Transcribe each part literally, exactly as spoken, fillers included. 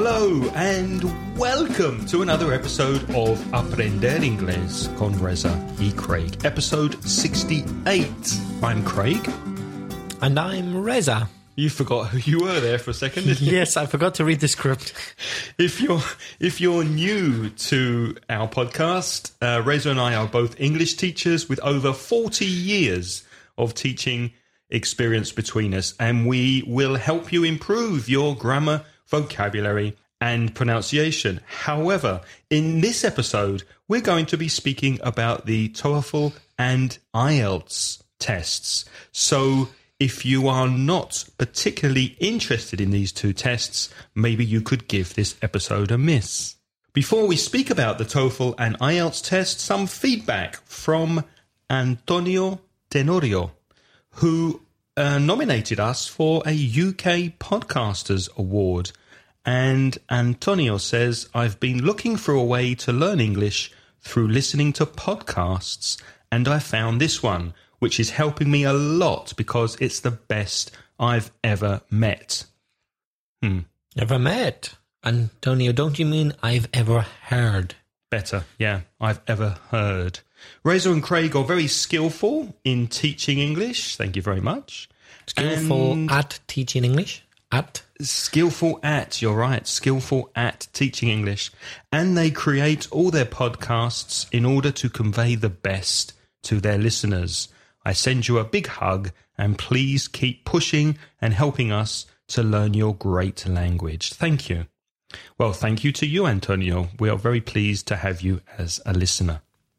Hello and welcome to another episode of Aprender Inglés con Reza y Craig, episode sixty-eight. I'm Craig. And I'm Reza. You forgot who you were there for a second, didn't you? Yes, I forgot to read the script. If you're if you're new to our podcast, uh, Reza and I are both English teachers with over forty years of teaching experience between us, and we will help you improve your grammar, vocabulary, and pronunciation. However, in this episode, we're going to be speaking about the TOEFL and I E L T S tests. So if you are not particularly interested in these two tests, maybe you could give this episode a miss. Before we speak about the TOEFL and I E L T S test, some feedback from Antonio Tenorio, who uh, nominated us for a U K Podcasters Award. And Antonio says, I've been looking for a way to learn English through listening to podcasts, and I found this one, which is helping me a lot because it's the best I've ever met. Hmm. Ever met? Antonio, don't you mean I've ever heard? Better, yeah, I've ever heard. Reza and Craig are very skillful in teaching English. Thank you very much. Skillful and at teaching English? At? Skillful at, you're right, skillful at teaching English. And they create all their podcasts in order to convey the best to their listeners. I send you a big hug, and please keep pushing and helping us to learn your great language. Thank you. Well, thank you to you, Antonio. We are very pleased to have you as a listener.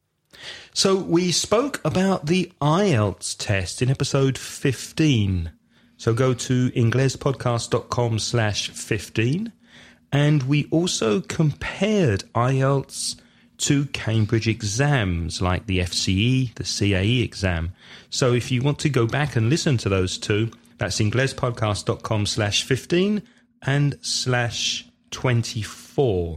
So we spoke about the I E L T S test in episode fifteen. So go to inglespodcast.com slash 15. And we also compared I E L T S to Cambridge exams like the F C E, the C A E exam. So if you want to go back and listen to those two, that's inglespodcast.com slash 15 and slash 24.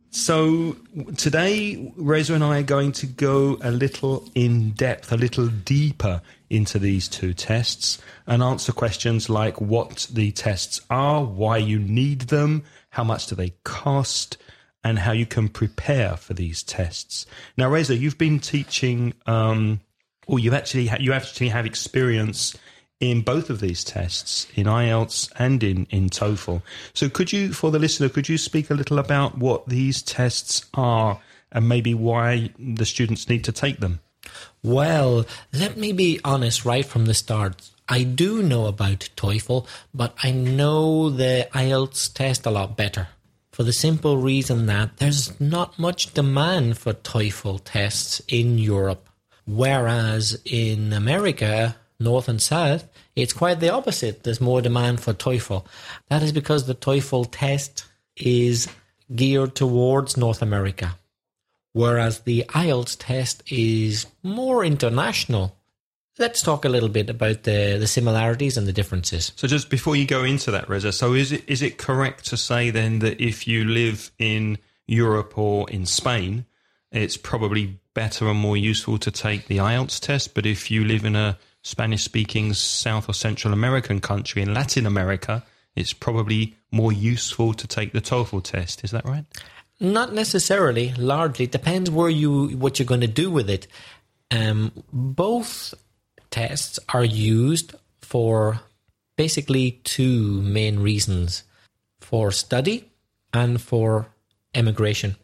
So today, Reza and I are going to go a little in depth, a little deeper into these two tests and answer questions like what the tests are, why you need them, how much do they cost, and how you can prepare for these tests. Now, Reza, you've been teaching, um, or you've actually ha- you actually have experience in both of these tests, in I E L T S and in, in TOEFL. So could you, for the listener, could you speak a little about what these tests are and maybe why the students need to take them? Well, let me be honest right from the start. I do know about TOEFL, but I know the I E L T S test a lot better. For the simple reason that there's not much demand for TOEFL tests in Europe. Whereas in America, North and South, it's quite the opposite. There's more demand for TOEFL. That is because the TOEFL test is geared towards North America, whereas the I E L T S test is more international. Let's talk a little bit about the, the similarities and the differences. So just before you go into that, Reza, so is it is it correct to say then that if you live in Europe or in Spain, it's probably better and more useful to take the I E L T S test, but if you live in a Spanish-speaking South or Central American country in Latin America, it's probably more useful to take the TOEFL test. Is that right? Not necessarily. Largely, it depends where you what you're going to do with it. Um, both tests are used for basically two main reasons: for study and for immigration.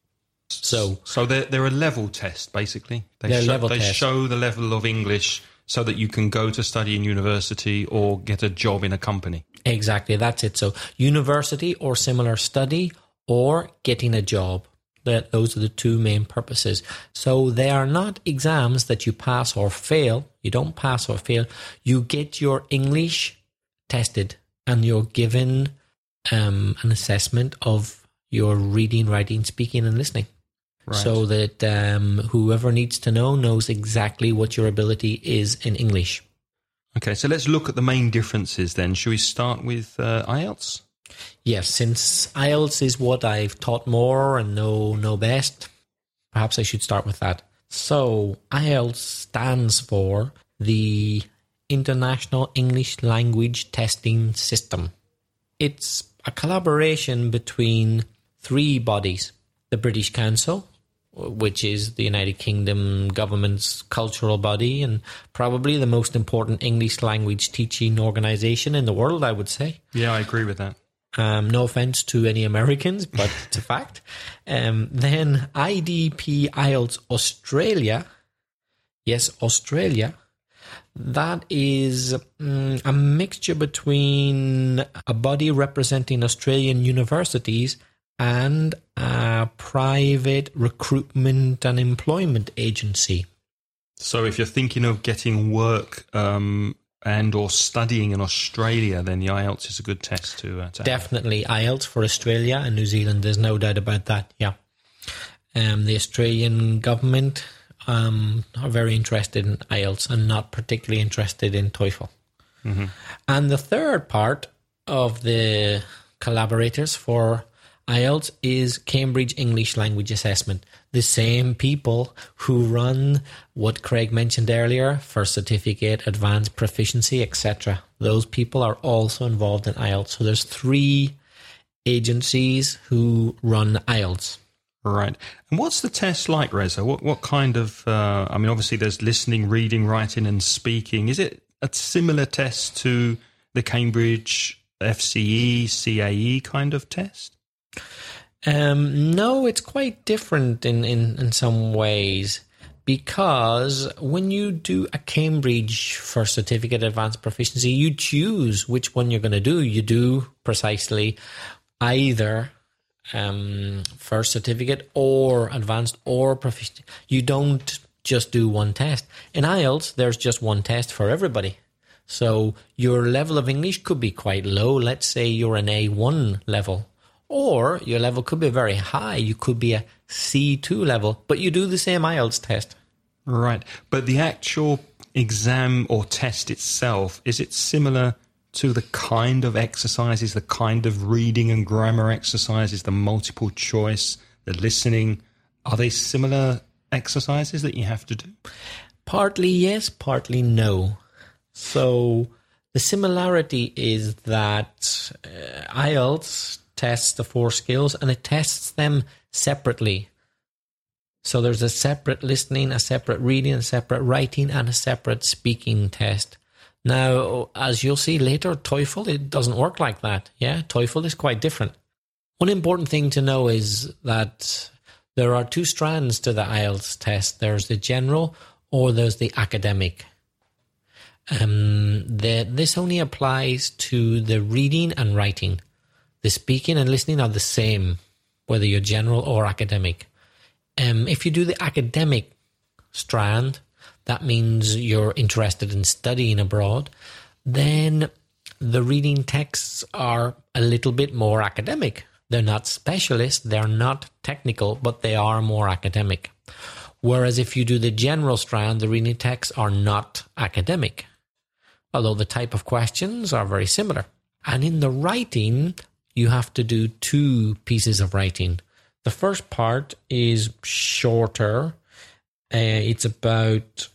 So, so they're they're a level test basically. They they're show, level they test. show the level of English so that you can go to study in university or get a job in a company. Exactly, that's it. So university or similar study or getting a job. That those are the two main purposes. So they are not exams that you pass or fail. You don't pass or fail. You get your English tested and you're given um, an assessment of your reading, writing, speaking and listening. Right. So that um, whoever needs to know knows exactly what your ability is in English. Okay, so let's look at the main differences then. Should we start with uh, I E L T S? Yes, since I E L T S is what I've taught more and know, know best, perhaps I should start with that. So I E L T S stands for the International English Language Testing System. It's a collaboration between three bodies. The British Council, which is the United Kingdom government's cultural body and probably the most important English language teaching organisation in the world, I would say. Yeah, I agree with that. Um, no offence to any Americans, but it's a fact. Um, then I D P I E L T S Australia. Yes, Australia. That is um, a mixture between a body representing Australian universities and a private recruitment and employment agency. So if you're thinking of getting work um, and or studying in Australia, then the I E L T S is a good test to, uh, to Definitely have. I E L T S for Australia and New Zealand. There's no doubt about that, yeah. Um, the Australian government um, are very interested in I E L T S and not particularly interested in TOEFL. Mm-hmm. And the third part of the collaborators for I E L T S is Cambridge English Language Assessment. The same people who run what Craig mentioned earlier, First Certificate, Advanced Proficiency, et cetera. Those people are also involved in I E L T S. So there's three agencies who run I E L T S. Right. And what's the test like, Reza? What what kind of, uh, I mean, obviously there's listening, reading, writing and speaking. Is it a similar test to the Cambridge F C E, C A E kind of test? Um, no, it's quite different in, in, in some ways, because when you do a Cambridge First Certificate Advanced Proficiency, you choose which one you're going to do. You do precisely either um, First Certificate or Advanced or Proficiency. You don't just do one test. In I E L T S, there's just one test for everybody. So your level of English could be quite low. Let's say you're an A one level. Or your level could be very high. You could be a C two level, but you do the same I E L T S test. Right. But the actual exam or test itself, is it similar to the kind of exercises, the kind of reading and grammar exercises, the multiple choice, the listening? Are they similar exercises that you have to do? Partly yes, partly no. So the similarity is that uh, I E L T S tests the four skills and it tests them separately. So there's a separate listening, a separate reading, a separate writing, and a separate speaking test. Now, as you'll see later, TOEFL, it doesn't work like that. Yeah, TOEFL is quite different. One important thing to know is that there are two strands to the I E L T S test. There's the general or there's the academic. Um, the, this only applies to the reading and writing. The speaking and listening are the same, whether you're general or academic. Um, if you do the academic strand, that means you're interested in studying abroad, then the reading texts are a little bit more academic. They're not specialist, they're not technical, but they are more academic. Whereas if you do the general strand, the reading texts are not academic, although the type of questions are very similar. And in the writing, you have to do two pieces of writing. The first part is shorter. Uh, it's about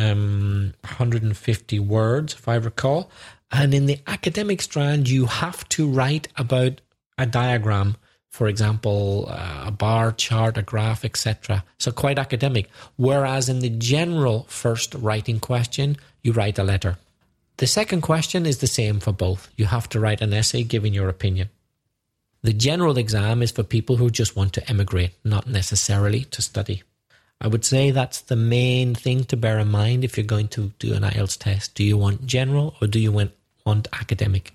um, one hundred fifty words, if I recall. And in the academic strand, you have to write about a diagram, for example, uh, a bar chart, a graph, et cetera. So quite academic. Whereas in the general first writing question, you write a letter. The second question is the same for both. You have to write an essay giving your opinion. The general exam is for people who just want to emigrate, not necessarily to study. I would say that's the main thing to bear in mind if you're going to do an I E L T S test. Do you want general or do you want, want academic?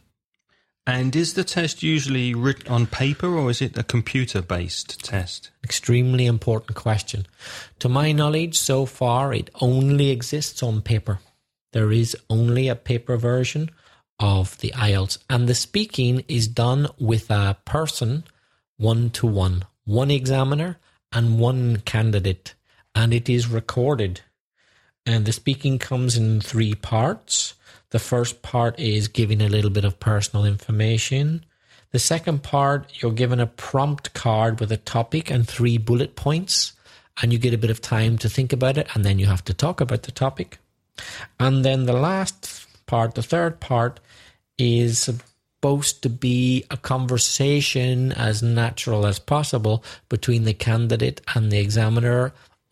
And is the test usually written on paper or is it a computer-based test? Extremely important question. To my knowledge, so far, it only exists on paper. There is only a paper version of the I E L T S, and the speaking is done with a person one-to-one, one examiner and one candidate, and it is recorded. And the speaking comes in three parts. The first part is giving a little bit of personal information. The second part, you're given a prompt card with a topic and three bullet points, and you get a bit of time to think about it, and then you have to talk about the topic. And then the last part, the third part, is supposed to be a conversation as natural as possible between the candidate and the examiner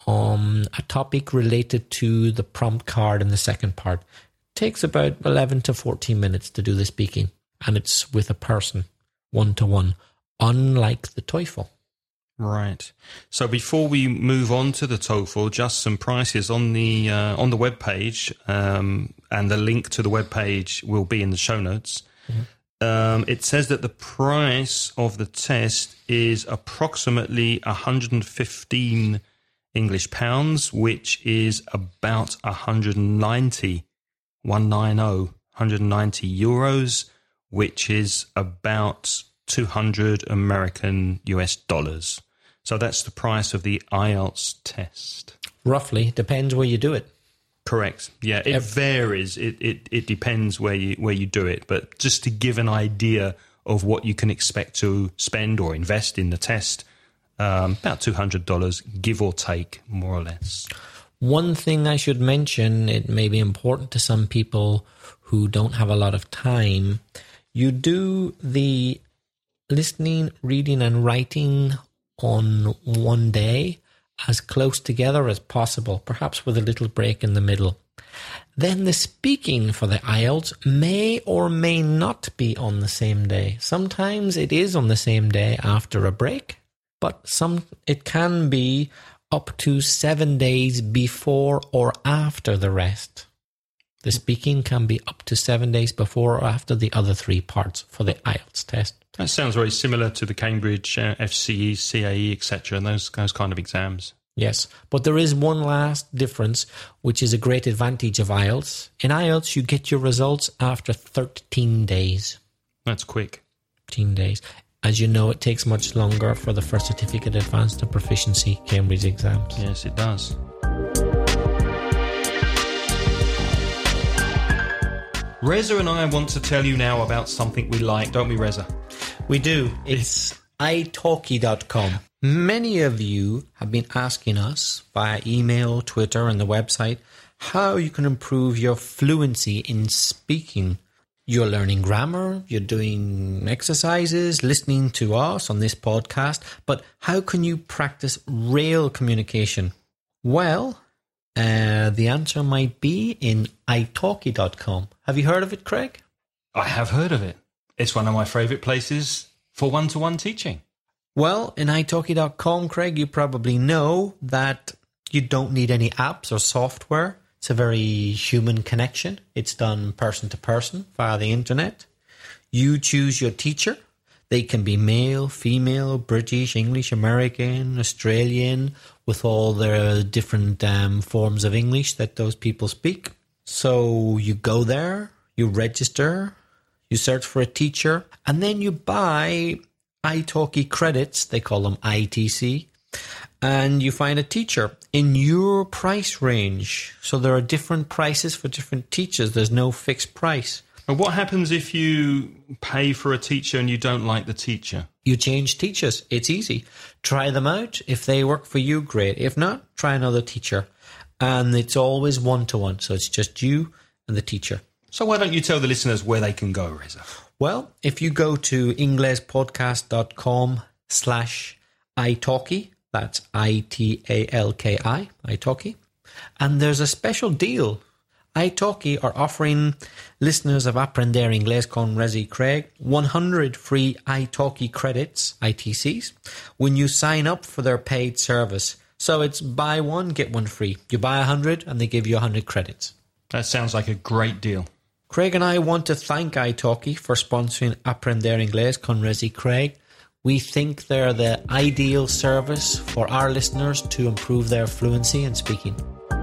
on a topic related to the prompt card in the second part. It takes about eleven to fourteen minutes to do the speaking, and it's with a person, one-to-one, unlike the TOEFL. Right. So before we move on to the TOEFL, just some prices on the uh, on the webpage, um, and the link to the webpage will be in the show notes. Mm-hmm. Um, it says that the price of the test is approximately one hundred fifteen English pounds, which is about one hundred ninety, one ninety, one hundred ninety euros, which is about two hundred American U S dollars. So that's the price of the I E L T S test. Roughly, depends where you do it. Correct. Yeah, it varies. It, it it depends where you where you do it. But just to give an idea of what you can expect to spend or invest in the test, um, about two hundred dollars, give or take, more or less. One thing I should mention, it may be important to some people who don't have a lot of time. You do the listening, reading and writing on one day as close together as possible, perhaps with a little break in the middle. Then the speaking for the I E L T S may or may not be on the same day. Sometimes it is on the same day after a break, but some it can be up to seven days before or after the rest. The speaking can be up to seven days before or after the other three parts for the I E L T S test. That sounds very similar to the Cambridge uh, F C E, C A E, et cetera, and those, those kind of exams. Yes, but there is one last difference, which is a great advantage of I E L T S. In I E L T S, you get your results after thirteen days. That's quick. thirteen days. As you know, it takes much longer for the First Certificate Advanced and Proficiency Cambridge exams. Yes, it does. Reza and I want to tell you now about something we like, don't we, Reza? We do. It's italki dot com. Many of you have been asking us via email, Twitter, and the website how you can improve your fluency in speaking. You're learning grammar, you're doing exercises, listening to us on this podcast, but how can you practice real communication? Well, uh, the answer might be in italki dot com. Have you heard of it, Craig? I have heard of it. It's one of my favourite places for one-to-one teaching. Well, in italki dot com, Craig, you probably know that you don't need any apps or software. It's a very human connection. It's done person to person via the internet. You choose your teacher. They can be male, female, British, English, American, Australian, with all their different um, forms of English that those people speak. So you go there, you register, you search for a teacher, and then you buy italki credits, they call them I T C, and you find a teacher in your price range. So there are different prices for different teachers. There's no fixed price. And what happens if you pay for a teacher and you don't like the teacher? You change teachers. It's easy. Try them out. If they work for you, great. If not, try another teacher. And it's always one-to-one. So it's just you and the teacher. So why don't you tell the listeners where they can go, Reza? Well, if you go to inglespodcast.com slash italki, that's I T A L K I, italki, and there's a special deal. italki are offering listeners of Aprender Inglés con Rezi Craig one hundred free italki credits, I T Cs, when you sign up for their paid service. So it's buy one, get one free. You buy one hundred and they give you one hundred credits. That sounds like a great deal. Craig and I want to thank italki for sponsoring Aprender Inglés con Rezi Craig. We think they're the ideal service for our listeners to improve their fluency in speaking.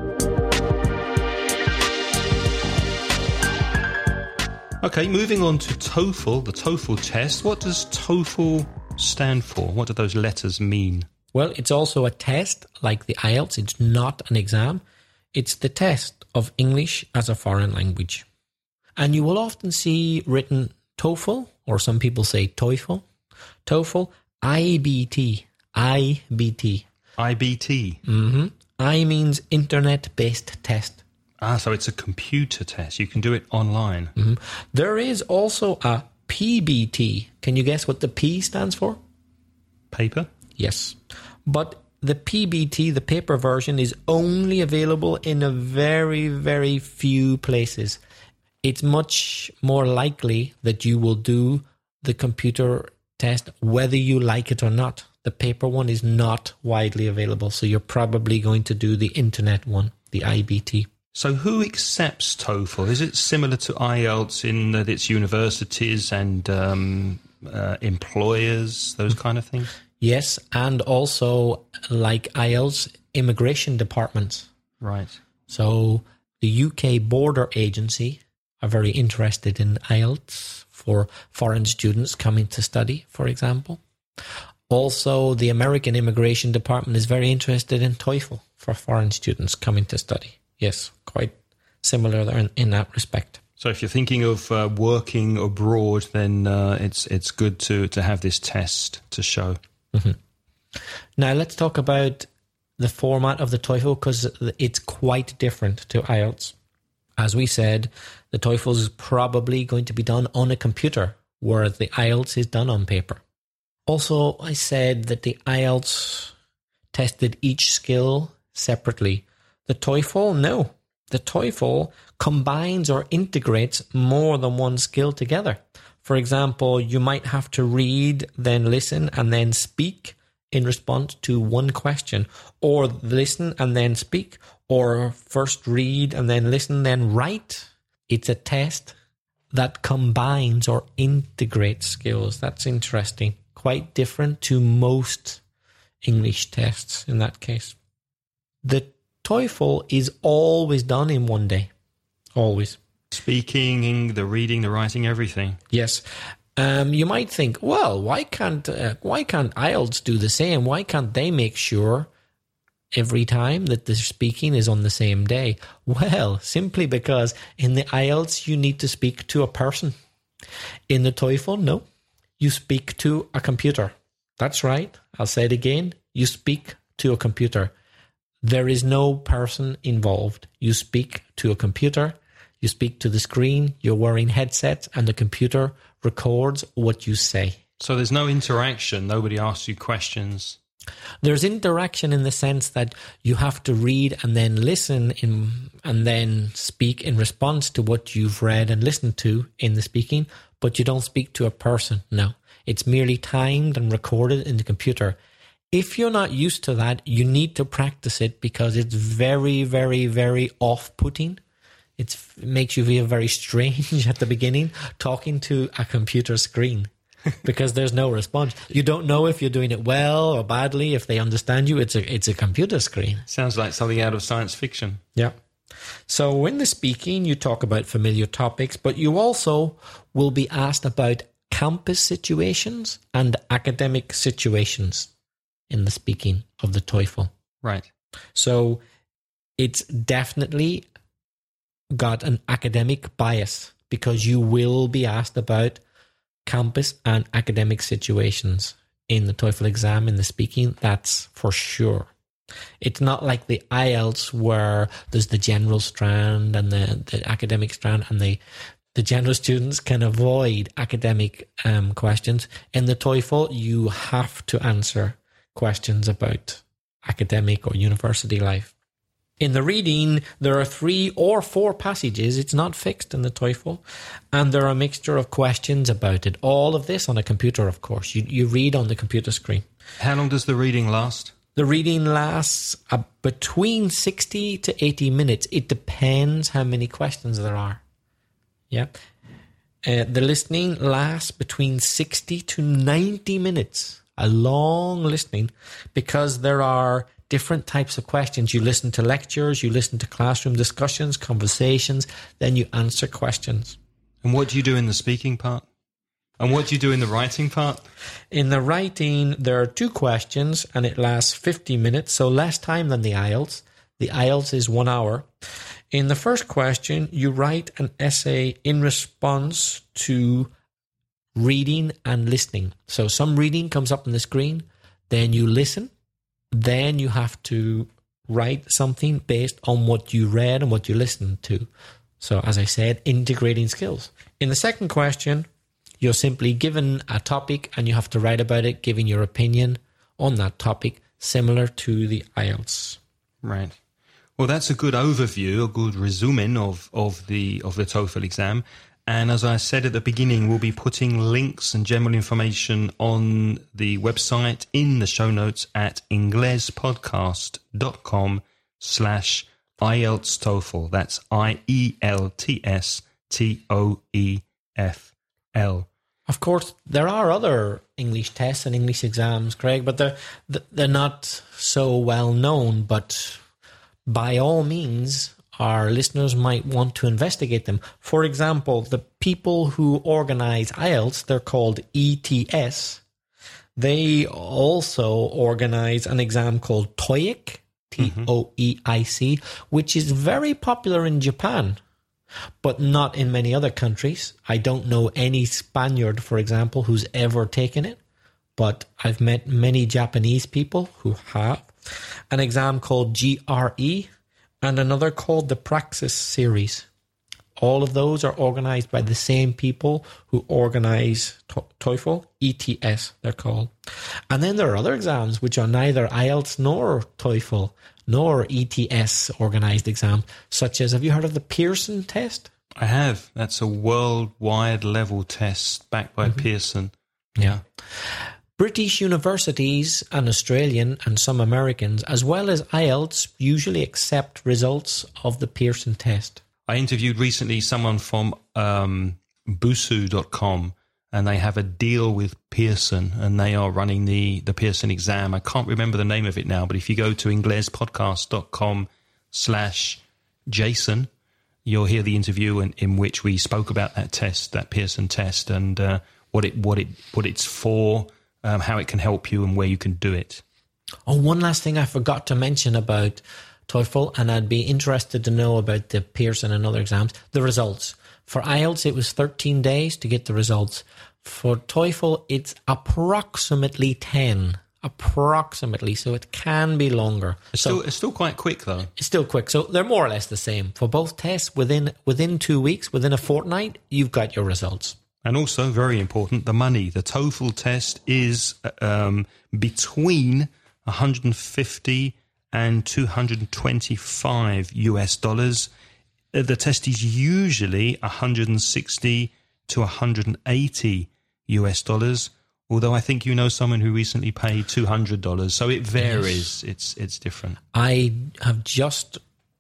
Okay, moving on to TOEFL, the TOEFL test. What does TOEFL stand for? What do those letters mean? Well, it's also a test like the I E L T S. It's not an exam. It's the test of English as a foreign language. And you will often see written TOEFL, or some people say TOEFL. TOEFL, I B T, I B T. I B T? Mm-hmm. I means internet-based test. Ah, so it's a computer test. You can do it online. Mm-hmm. There is also a P B T. Can you guess what the P stands for? Paper? Yes. But the P B T, the paper version, is only available in a very, very few places. It's much more likely that you will do the computer test whether you like it or not. The paper one is not widely available, so you're probably going to do the internet one, the I B T. So who accepts TOEFL? Is it similar to I E L T S in that it's universities and um, uh, employers, those kind of things? Yes, and also like I E L T S, immigration departments. Right. So the U K Border Agency are very interested in I E L T S for foreign students coming to study, for example. Also, the American Immigration Department is very interested in TOEFL for foreign students coming to study. Yes, quite similar there in, in that respect. So if you're thinking of uh, working abroad, then uh, it's it's good to, to have this test to show. Mm-hmm. Now, let's talk about the format of the TOEFL, because it's quite different to I E L T S. As we said, the TOEFL is probably going to be done on a computer, whereas the I E L T S is done on paper. Also, I said that the I E L T S tested each skill separately. The TOEFL, no. The TOEFL combines or integrates more than one skill together. For example, you might have to read, then listen, and then speak in response to one question, or listen and then speak, or first read and then listen, then write. It's a test that combines or integrates skills. That's interesting. Quite different to most English tests in that case. The TOEFL is always done in one day. Always. Speaking, the reading, the writing, everything. Yes. Um, you might think, well, why can't uh, why can't I E L T S do the same? Why can't they make sure every time that the speaking is on the same day? Well, simply because in the I E L T S you need to speak to a person. In the TOEFL, no. You speak to a computer. That's right. I'll say it again. You speak to a computer. There is no person involved. You speak to a computer. You speak to the screen. You're wearing headsets, and the computer records what you say. So there's no interaction. Nobody asks you questions. There's interaction in the sense that you have to read and then listen in, and then speak in response to what you've read and listened to in the speaking, but you don't speak to a person. No, it's merely timed and recorded in the computer. If you're not used to that, you need to practice it, because it's very, very, very off-putting. It's, it makes you feel very strange at the beginning talking to a computer screen because there's no response. You don't know if you're doing it well or badly, if they understand you. It's a, it's a computer screen. Sounds like something out of science fiction. Yeah. So in the speaking, you talk about familiar topics, but you also will be asked about campus situations and academic situations in the speaking of the TOEFL. Right. So it's definitely got an academic bias, because you will be asked about campus and academic situations in the TOEFL exam, in the speaking. That's for sure. It's not like the I E L T S where there's the general strand and the, the academic strand, and the the general students can avoid academic um, questions. In the TOEFL, you have to answer questions about academic or university life. In the reading, there are three or four passages. It's not fixed in the TOEFL. And there are a mixture of questions about it. All of this on a computer, of course. You, you read on the computer screen. How long does the reading last? The reading lasts uh, between sixty to eighty minutes. It depends how many questions there are. Yeah. Uh, the listening lasts between sixty to ninety minutes. A long listening, because there are different types of questions. You listen to lectures, you listen to classroom discussions, conversations, then you answer questions. And what do you do in the speaking part? And what do you do in the writing part? In the writing, there are two questions, and it lasts fifty minutes, so less time than the I E L T S. The I E L T S is one hour. In the first question, you write an essay in response to reading and listening. So some reading comes up on the screen, then you listen, then you have to write something based on what you read and what you listened to. So as I said, integrating skills. In the second question, You're simply given a topic and you have to write about it, giving your opinion on that topic, similar to the I E L T S. Right. Well, that's a good overview, a good resuming of, of the of the TOEFL exam. And as I said at the beginning, we'll be putting links and general information on the website in the show notes at inglespodcast.com slash IELTS TOEFL. That's I E L T S T O E F L. Of course, there are other English tests and English exams, Craig, but they're, they're not so well known. But by all means, our listeners might want to investigate them. For example, the people who organize I E L T S, they're called E T S. They also organize an exam called TOEIC, T O E I C, which is very popular in Japan, but not in many other countries. I don't know any Spaniard, for example, who's ever taken it, but I've met many Japanese people who have. An exam called G R E, and another called the Praxis Series. All of those are organized by the same people who organize to- TOEFL, E T S they're called. And then there are other exams which are neither I E L T S nor TOEFL nor E T S organized exams, such as, have you heard of the Pearson test? I have. That's a worldwide level test backed by mm-hmm. Pearson. Yeah. British universities and Australian and some Americans, as well as I E L T S, usually accept results of the Pearson test. I interviewed recently someone from um, Busu dot com, and they have a deal with Pearson, and they are running the, the Pearson exam. I can't remember the name of it now, but if you go to inglespodcast.com slash Jason, you'll hear the interview in, in which we spoke about that test, that Pearson test, and uh, what it what it what it's for, um, how it can help you, and where you can do it. Oh, one last thing I forgot to mention about TOEFL, and I'd be interested to know about the Pearson and other exams, the results. For I E L T S, it was thirteen days to get the results. For TOEFL, it's approximately ten. Approximately, so it can be longer. It's, so still, it's still quite quick, though. It's still quick. So they're more or less the same. For both tests, within within two weeks, within a fortnight, you've got your results. And also, very important, the money. The TOEFL test is um, between one hundred fifty and two hundred twenty-five U S dollars. The test is usually one hundred sixty to one hundred eighty U S dollars. Although I think you know someone who recently paid two hundred dollars, so it varies. Yes. It's it's different. I have just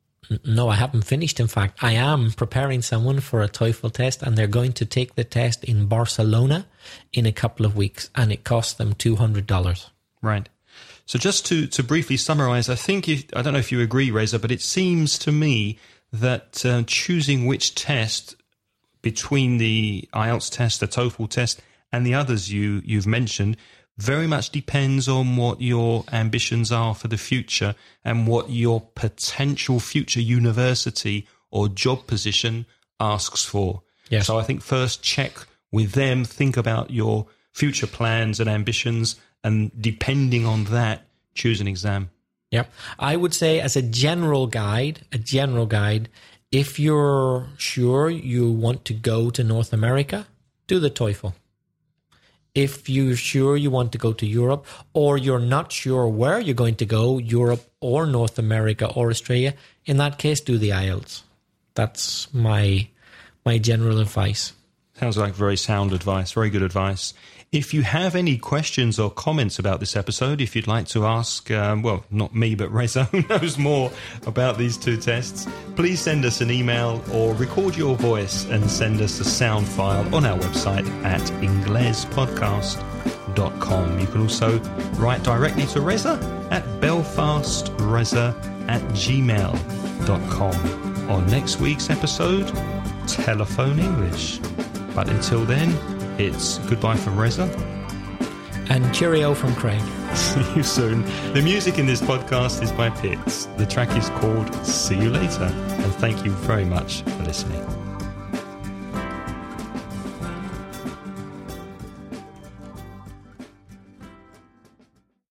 no, I haven't finished. In fact, I am preparing someone for a TOEFL test, and they're going to take the test in Barcelona in a couple of weeks, and it costs them two hundred dollars. Right. So just to, to briefly summarize, I think, if, I don't know if you agree, Reza, but it seems to me that uh, choosing which test between the I E L T S test, the TOEFL test, and the others you, you've mentioned very much depends on what your ambitions are for the future and what your potential future university or job position asks for. Yes. So I think first check with them, think about your future plans and ambitions, and depending on that, choose an exam. Yep. I would say as a general guide, a general guide, if you're sure you want to go to North America, do the TOEFL. If you're sure you want to go to Europe, or you're not sure where you're going to go, Europe or North America or Australia, in that case, do the I E L T S. That's my my general advice. Sounds like very sound advice, very good advice. If you have any questions or comments about this episode, if you'd like to ask, um, well, not me, but Reza, who knows more about these two tests, please send us an email or record your voice and send us a sound file on our website at inglespodcast dot com. You can also write directly to Reza at belfastreza at gmail dot com. On next week's episode, Telephone English. But until then, it's goodbye from Reza. And cheerio from Craig. See you soon. The music in this podcast is by Pitts. The track is called See You Later. And thank you very much for listening.